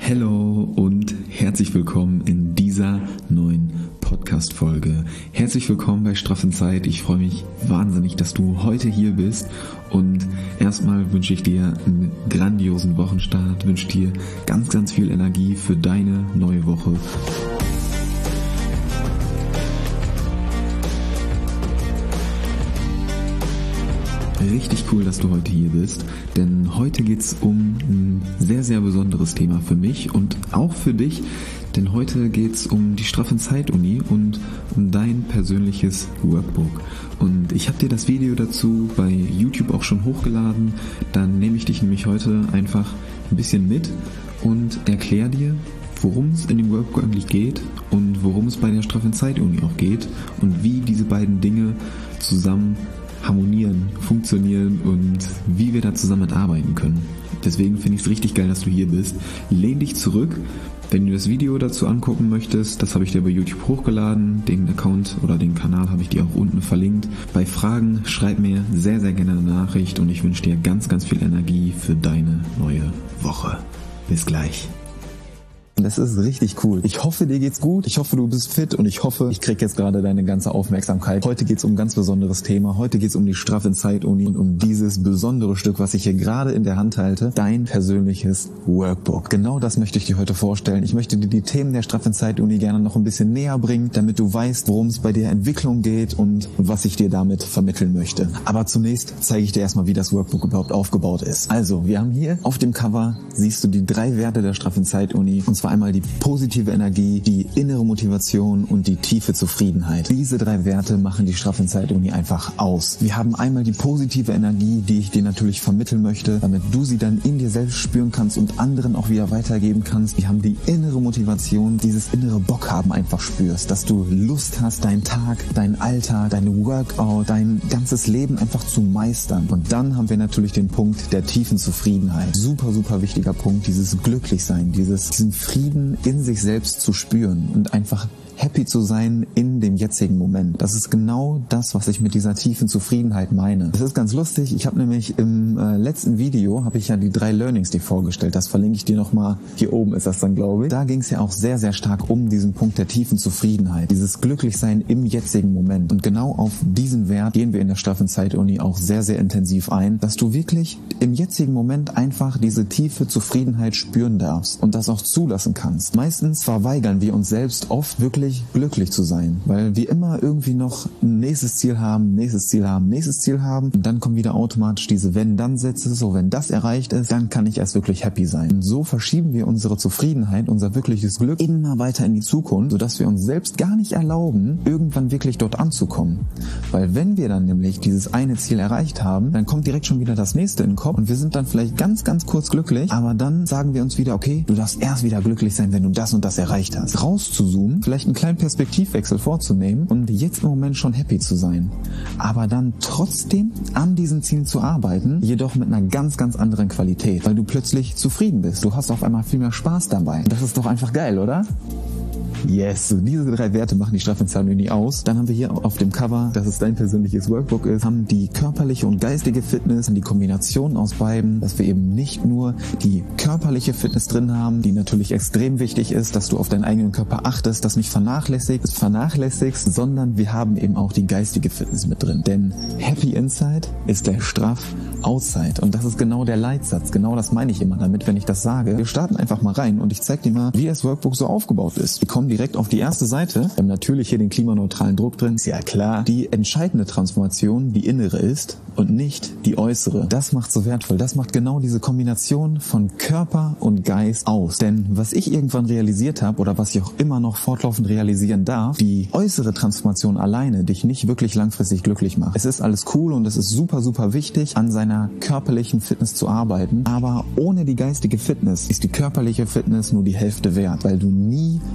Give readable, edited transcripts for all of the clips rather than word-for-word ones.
Hello und herzlich willkommen in dieser neuen Podcast-Folge. Herzlich willkommen bei Straff in Zeit. Ich freue mich wahnsinnig, dass du heute hier bist und erstmal wünsche ich dir einen grandiosen Wochenstart, wünsche dir ganz, ganz viel Energie für deine neue Woche. Richtig cool, dass du heute hier bist, denn heute geht es um ein sehr, sehr besonderes Thema für mich und auch für dich, denn heute geht es um die Straff in Zeit Uni und um dein persönliches Workbook. Und ich habe dir das Video dazu bei YouTube auch schon hochgeladen, dann nehme ich dich nämlich heute einfach ein bisschen mit und erkläre dir, worum es in dem Workbook eigentlich geht und worum es bei der Straff in Zeit Uni auch geht und wie diese beiden Dinge zusammen harmonieren, funktionieren und wie wir da zusammen mitarbeiten können. Deswegen finde ich es richtig geil, dass du hier bist. Lehn dich zurück. Wenn du das Video dazu angucken möchtest, das habe ich dir bei YouTube hochgeladen. Den Account oder den Kanal habe ich dir auch unten verlinkt. Bei Fragen schreib mir sehr, sehr gerne eine Nachricht und ich wünsche dir ganz, ganz viel Energie für deine neue Woche. Bis gleich. Das ist richtig cool. Ich hoffe, dir geht's gut. Ich hoffe, du bist fit und ich hoffe, ich krieg jetzt gerade deine ganze Aufmerksamkeit. Heute geht's um ein ganz besonderes Thema. Heute geht's um die Straff in Zeit Uni und um dieses besondere Stück, was ich hier gerade in der Hand halte. Dein persönliches Workbook. Genau das möchte ich dir heute vorstellen. Ich möchte dir die Themen der Straff in Zeit Uni gerne noch ein bisschen näher bringen, damit du weißt, worum es bei der Entwicklung geht und was ich dir damit vermitteln möchte. Aber zunächst zeige ich dir erstmal, wie das Workbook überhaupt aufgebaut ist. Also, wir haben hier auf dem Cover, siehst du die 3 Werte der Straff in Zeit Uni, und zwar einmal die positive Energie, die innere Motivation und die tiefe Zufriedenheit. Diese 3 Werte machen die Straff in Zeit Uni einfach aus. Wir haben einmal die positive Energie, die ich dir natürlich vermitteln möchte, damit du sie dann in dir selbst spüren kannst und anderen auch wieder weitergeben kannst. Wir haben die innere Motivation, dieses innere Bock haben einfach spürst, dass du Lust hast, deinen Tag, deinen Alltag, dein Workout, dein ganzes Leben einfach zu meistern. Und dann haben wir natürlich den Punkt der tiefen Zufriedenheit. Super, super wichtiger Punkt, dieses Glücklichsein, diesen Frieden in sich selbst zu spüren und einfach happy zu sein in dem jetzigen Moment. Das ist genau das, was ich mit dieser tiefen Zufriedenheit meine. Das ist ganz lustig. Ich habe nämlich im letzten Video, habe ich ja die 3 Learnings dir vorgestellt. Das verlinke ich dir nochmal. Hier oben ist das dann, glaube ich. Da ging es ja auch sehr, sehr stark um diesen Punkt der tiefen Zufriedenheit. Dieses Glücklichsein im jetzigen Moment. Und genau auf diesen Wert gehen wir in der Straff in Zeit Uni auch sehr, sehr intensiv ein, dass du wirklich im jetzigen Moment einfach diese tiefe Zufriedenheit spüren darfst und das auch zulassen kannst. Meistens verweigern wir uns selbst oft wirklich glücklich zu sein, weil wir immer irgendwie noch ein nächstes Ziel haben und dann kommen wieder automatisch diese Wenn-Dann-Sätze, so wenn das erreicht ist, dann kann ich erst wirklich happy sein. Und so verschieben wir unsere Zufriedenheit, unser wirkliches Glück immer weiter in die Zukunft, sodass wir uns selbst gar nicht erlauben, irgendwann wirklich dort anzukommen. Weil wenn wir dann nämlich dieses eine Ziel erreicht haben, dann kommt direkt schon wieder das nächste in den Kopf und wir sind dann vielleicht ganz, ganz kurz glücklich, aber dann sagen wir uns wieder, okay, du darfst erst wieder glücklich sein, wenn du das und das erreicht hast. Rauszuzoomen, vielleicht einen kleinen Perspektivwechsel vorzunehmen und jetzt im Moment schon happy zu sein. Aber dann trotzdem an diesen Zielen zu arbeiten, jedoch mit einer ganz, ganz anderen Qualität, weil du plötzlich zufrieden bist. Du hast auf einmal viel mehr Spaß dabei. Das ist doch einfach geil, oder? Yes, so diese 3 Werte machen die Straff in Zeit Uni aus. Dann haben wir hier auf dem Cover, dass es dein persönliches Workbook ist, haben die körperliche und geistige Fitness, die Kombination aus beiden, dass wir eben nicht nur die körperliche Fitness drin haben, die natürlich extrem wichtig ist, dass du auf deinen eigenen Körper achtest, das nicht vernachlässigst, sondern wir haben eben auch die geistige Fitness mit drin. Denn Happy Inside ist gleich Straff Outside. Und das ist genau der Leitsatz. Genau das meine ich immer damit, wenn ich das sage. Wir starten einfach mal rein und ich zeige dir mal, wie das Workbook so aufgebaut ist. Wir kommen direkt auf die erste Seite. Wir haben natürlich hier den klimaneutralen Druck drin. Ist ja klar. Die entscheidende Transformation, die innere ist und nicht die äußere. Das macht so wertvoll. Das macht genau diese Kombination von Körper und Geist aus. Denn was ich irgendwann realisiert habe oder was ich auch immer noch fortlaufend realisieren darf, die äußere Transformation alleine dich nicht wirklich langfristig glücklich macht. Es ist alles cool und es ist super, super wichtig, an seiner körperlichen Fitness zu arbeiten. Aber ohne die geistige Fitness ist die körperliche Fitness nur die Hälfte wert, weil du nie langfristig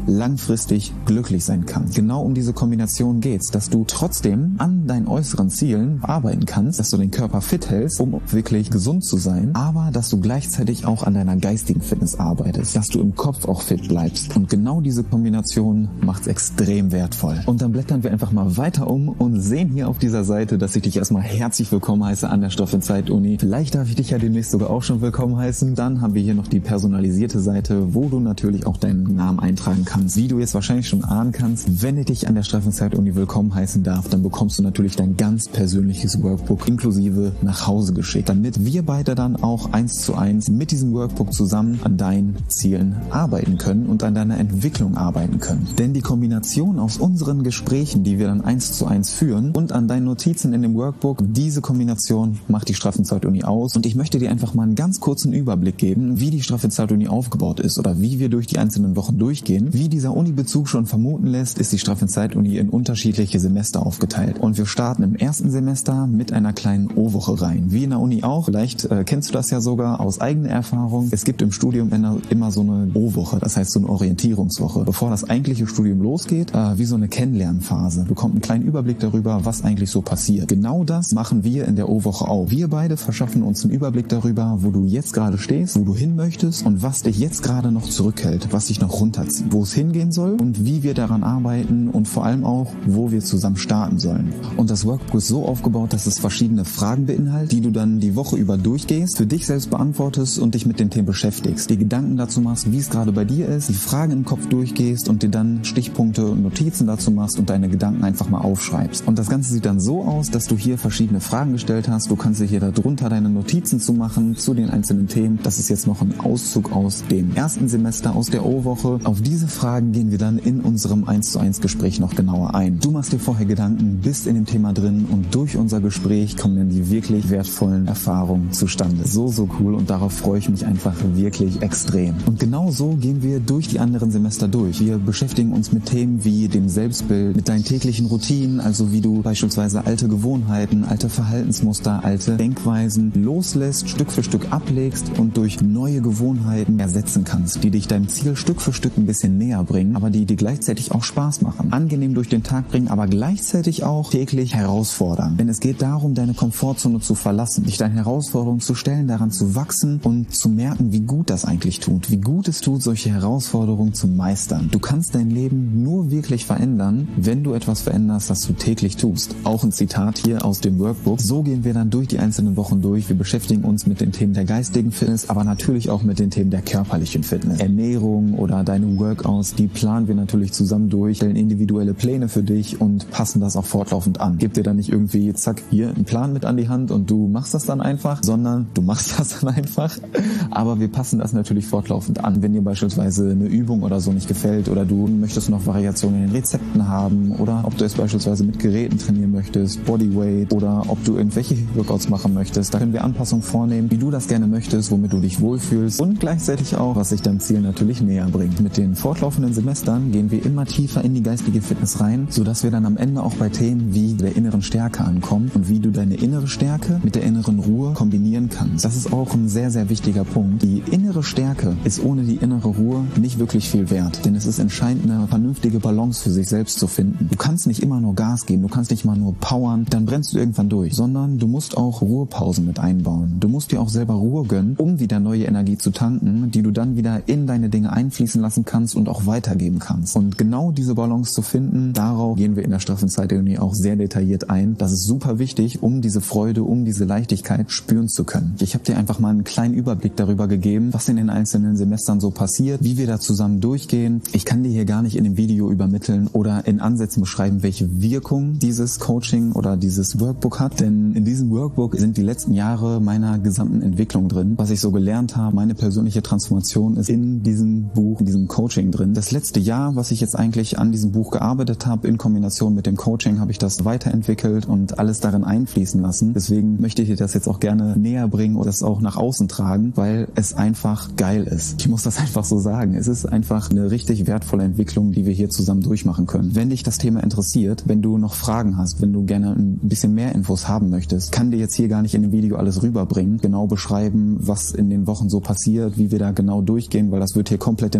langfristig glücklich sein kannst. Genau um diese Kombination geht's, dass du trotzdem an deinen äußeren Zielen arbeiten kannst, dass du den Körper fit hältst, um wirklich gesund zu sein, aber dass du gleichzeitig auch an deiner geistigen Fitness arbeitest, dass du im Kopf auch fit bleibst. Und genau diese Kombination macht's extrem wertvoll. Und dann blättern wir einfach mal weiter um und sehen hier auf dieser Seite, dass ich dich erstmal herzlich willkommen heiße an der Stoff- und Zeit-Uni. Vielleicht darf ich dich ja demnächst sogar auch schon willkommen heißen. Dann haben wir hier noch die personalisierte Seite, wo du natürlich auch deinen Namen eintragen kannst. Wie du jetzt wahrscheinlich schon ahnen kannst, wenn ich dich an der Stoff- und Zeit-Uni willkommen heißen darf, dann bekommst du natürlich dein ganz persönliches Workbook inklusive nach Hause geschickt, damit wir beide dann auch 1:1 mit diesem Workbook zusammen an deinen Zielen arbeiten können und an deiner Entwicklung arbeiten können. Denn die Kombination aus unseren Gesprächen, die wir dann 1:1 führen und an deinen Notizen in dem Workbook, diese Kombination macht die Straffen Zeit-Uni aus. Und ich möchte dir einfach mal einen ganz kurzen Überblick geben, wie die Straffen Zeit-Uni aufgebaut ist oder wie wir durch die einzelnen Wochen durchgehen. Wie dieser Uni-Bezug schon vermuten lässt, ist die Straffen Zeit-Uni in unterschiedliche Semester aufgeteilt. Und wir starten im ersten Semester mit einer kleinen O-Woche rein. Wie in der Uni auch, vielleicht kennst du das ja sogar aus eigener Erfahrung. Es gibt im Studium immer so eine O-Woche, das heißt so eine Orientierungswoche. Bevor das eigentliche Studium losgeht, wie so eine Kennenlernphase. Bekommt einen kleinen Überblick darüber, was eigentlich so passiert. Genau das machen wir in der O-Woche auch. Wir beide verschaffen uns einen Überblick darüber, wo du jetzt gerade stehst, wo du hin möchtest und was dich jetzt gerade noch zurückhält, was dich noch runterzieht, wo es hingehen soll und wie wir daran arbeiten und vor allem auch, wo wir zusammen starten sollen. Und das Workbook ist so aufgebaut, dass es verschiedene Fragen beinhaltet, die du dann die Woche über durchgehst, für dich selbst beantwortest und dich mit den Themen beschäftigst. Die Gedanken dazu machst, wie es gerade bei dir ist, die Fragen im Kopf durchgehst und dir dann Stichpunkte und Notizen dazu machst und deine Gedanken einfach mal aufschreibst. Und das Ganze sieht dann so aus, dass du hier verschiedene Fragen gestellt hast. Du kannst dir hier darunter deine Notizen zu machen, zu den einzelnen Themen. Das ist jetzt noch ein Auszug aus dem ersten Semester, aus der O-Woche. Auf diese Fragen gehen wir dann in unserem 1:1 Gespräch noch genauer ein. Du machst dir vorher Gedanken, bist in dem Thema drin und durch unser Gespräch kommen dann die wirklich wertvollen Erfahrungen zustande. So cool und darauf freue ich mich einfach wirklich extrem. Und genau so gehen wir durch die anderen Semester durch. Wir beschäftigen uns mit Themen wie dem Selbstbild, mit deinen täglichen Routinen, also wie du beispielsweise alte Gewohnheiten, alte Verhaltensmuster, alte Denkweisen loslässt, Stück für Stück ablegst und durch neue Gewohnheiten ersetzen kannst, die dich deinem Ziel Stück für Stück ein bisschen näher bringen, aber die dir gleichzeitig auch Spaß machen, angenehm durch den Tag bringen, aber gleichzeitig auch täglich herausfordern. Denn es geht darum, deine Komfortzone zu verlassen, dich deinen Herausforderungen zu stellen, daran zu wachsen und zu merken, wie gut das eigentlich tut, wie gut es tut, solche Herausforderungen zu meistern. Du kannst dein Leben nur wirklich verändern, wenn du etwas veränderst, das du täglich tust. Auch ein Zitat hier aus dem Workbook. So gehen wir dann durch die einzelnen Wochen durch. Wir beschäftigen uns mit den Themen der geistigen Fitness, aber natürlich auch mit den Themen der körperlichen Fitness. Ernährung oder deine Workouts, die planen wir natürlich zusammen durch, stellen individuelle Pläne für dich und passen das auch fortlaufend an. Gib dir dann nicht irgendwie, zack, hier einen Plan mit an die Hand und du machst das dann einfach, sondern du machst das dann einfach. Aber wir passen das natürlich fortlaufend an. Wenn dir beispielsweise eine Übung oder so nicht gefällt oder du möchtest noch Variationen in den Rezepten haben oder ob du es beispielsweise mit Geräten trainieren möchtest, Bodyweight oder ob du irgendwelche Workouts machen möchtest, da können wir Anpassungen vornehmen, wie du das gerne möchtest, womit du dich wohlfühlst und gleichzeitig auch, was sich deinem Ziel natürlich näher bringt. Mit den fortlaufenden Semestern gehen wir immer tiefer in die geistige Fitness rein, sodass wir dann am Ende auch bei Themen wie der inneren Stärke ankommen und wie du deine innere Stärke mit der inneren Ruhe kombinieren kannst. Das ist auch ein sehr, sehr wichtiger Punkt. Die innere Stärke ist ohne die innere Ruhe nicht wirklich viel wert, denn es ist entscheidend, eine vernünftige Balance für sich selbst zu finden. Du kannst nicht immer nur Gas geben, du kannst nicht immer nur powern, dann brennst du irgendwann durch, sondern du musst auch Ruhepausen mit einbauen. Du musst dir auch selber Ruhe gönnen, um wieder neue Energie zu tanken, die du dann wieder in deine Dinge einfließen lassen kannst und auch weitergeben kannst. Und genau diese Balance zu finden, darauf gehen wir in der Straffen Zeit-Uni auch sehr detailliert ein. Das ist super wichtig, um diese Freude, um diese Leichtigkeit spüren zu können. Ich habe dir einfach mal einen kleinen Überblick darüber gegeben, was in den einzelnen Semestern so passiert, wie wir da zusammen durchgehen. Ich kann dir hier gar nicht in dem Video übermitteln oder in Ansätzen beschreiben, welche Wirkung dieses Coaching oder dieses Workbook hat, denn in diesem Workbook sind die letzten Jahre meiner gesamten Entwicklung drin. Was ich so gelernt habe, meine persönliche Transformation ist in diesem Buch, in diesem Coaching drin. Das letzte Jahr, was ich jetzt eigentlich an diesem Buch gearbeitet habe, in Kombination mit dem Coaching, habe ich das weiterentwickelt und alles darin einfließen lassen. Deswegen möchte ich dir das jetzt auch gerne näher bringen und das auch nach außen tragen, weil es einfach geil ist. Ich muss das einfach so sagen. Es ist einfach eine richtig wertvolle Entwicklung, die wir hier zusammen durchmachen können. Wenn dich das Thema interessiert, wenn du noch Fragen hast, wenn du gerne ein bisschen mehr Infos haben möchtest, kann dir jetzt hier gar nicht in dem Video alles rüberbringen, genau beschreiben, was in den Wochen so passiert, wie wir da genau durchgehen, weil das wird hier komplett den Rahmen sprengen.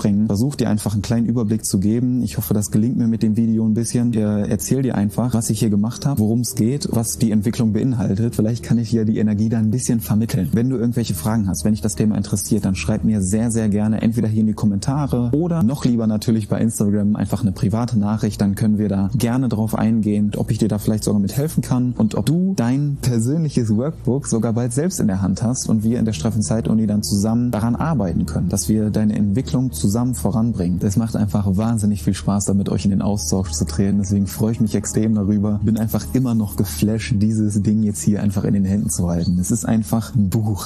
sprengen. Versuch dir einfach einen kleinen Überblick zu geben. Ich hoffe, das gelingt mir mit dem Video ein bisschen. Ich erzähl dir einfach, was ich hier gemacht habe, worum es geht, was die Entwicklung beinhaltet. Vielleicht kann ich dir die Energie da ein bisschen vermitteln. Wenn du irgendwelche Fragen hast, wenn dich das Thema interessiert, dann schreib mir sehr, sehr gerne entweder hier in die Kommentare oder noch lieber natürlich bei Instagram einfach eine private Nachricht. Dann können wir da gerne drauf eingehen, ob ich dir da vielleicht sogar mit helfen kann und ob du dein persönliches Workbook sogar bald selbst in der Hand hast und wir in der Straffen Zeit-Uni dann zusammen daran arbeiten können, dass wir deine Entwicklung zusammen voranbringen. Es macht einfach wahnsinnig viel Spaß, da mit euch in den Austausch zu treten. Deswegen freue ich mich extrem darüber. Bin einfach immer noch geflasht, dieses Ding jetzt hier einfach in den Händen zu halten. Es ist einfach ein Buch.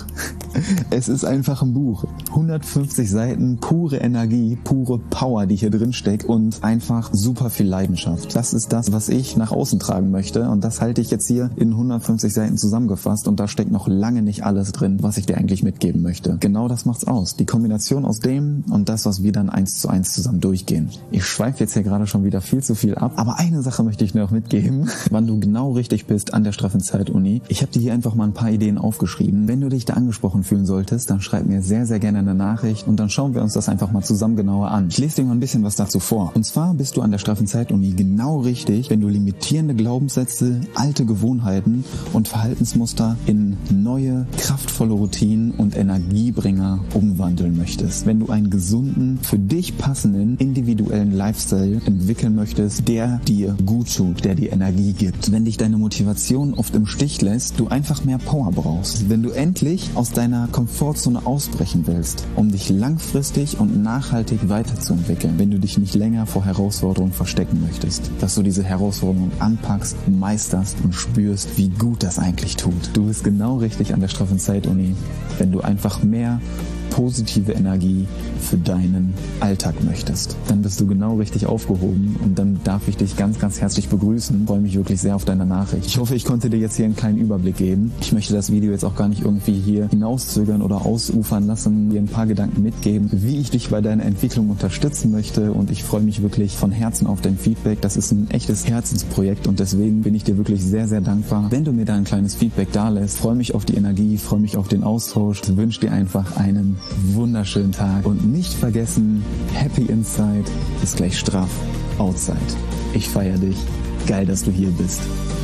Es ist einfach ein Buch. 150 Seiten, pure Energie, pure Power, die hier drin steckt und einfach super viel Leidenschaft. Das ist das, was ich nach außen tragen möchte und das halte ich jetzt hier in 150 Seiten zusammengefasst und da steckt noch lange nicht alles drin, was ich dir eigentlich mitgeben möchte. Genau das macht's aus. Die Kombination aus dem und das, was wir dann 1:1 zusammen durchgehen. Ich schweife jetzt hier gerade schon wieder viel zu viel ab, aber eine Sache möchte ich dir noch mitgeben, wann du genau richtig bist an der Straffen Zeit-Uni. Ich habe dir hier einfach mal ein paar Ideen aufgeschrieben. Wenn du dich da angesprochen fühlen solltest, dann schreib mir sehr, sehr gerne eine Nachricht und dann schauen wir uns das einfach mal zusammen genauer an. Ich lese dir mal ein bisschen was dazu vor. Und zwar bist du an der Straffen Zeit-Uni genau richtig, wenn du limitierende Glaubenssätze, alte Gewohnheiten und Verhaltensmuster in neue, kraftvolle Routinen und Energiebringer umwandeln möchtest. Wenn du einen gesunden, für dich passenden, individuellen Lifestyle entwickeln möchtest, der dir gut tut, der dir Energie gibt. Wenn dich deine Motivation oft im Stich lässt, du einfach mehr Power brauchst. Wenn du endlich aus deiner Komfortzone ausbrechen willst, um dich langfristig und nachhaltig weiterzuentwickeln. Wenn du dich nicht länger vor Herausforderungen verstecken möchtest. Dass du diese Herausforderungen anpackst, meisterst und spürst, wie gut das eigentlich tut. Du bist genau richtig an der Straffen Zeit-Uni, wenn du einfach mehr positive Energie für deinen Alltag möchtest. Dann bist du genau richtig aufgehoben und dann darf ich dich ganz, ganz herzlich begrüßen. Ich freue mich wirklich sehr auf deine Nachricht. Ich hoffe, ich konnte dir jetzt hier einen kleinen Überblick geben. Ich möchte das Video jetzt auch gar nicht irgendwie hier hinauszögern oder ausufern lassen, dir ein paar Gedanken mitgeben, wie ich dich bei deiner Entwicklung unterstützen möchte und ich freue mich wirklich von Herzen auf dein Feedback. Das ist ein echtes Herzensprojekt und deswegen bin ich dir wirklich sehr, sehr dankbar, wenn du mir da ein kleines Feedback da lässt. Ich freue mich auf die Energie, freue mich auf den Austausch. Ich wünsche dir einfach einen wunderschönen Tag und nicht vergessen, happy inside ist gleich straff outside. Ich feiere dich. Geil, dass du hier bist.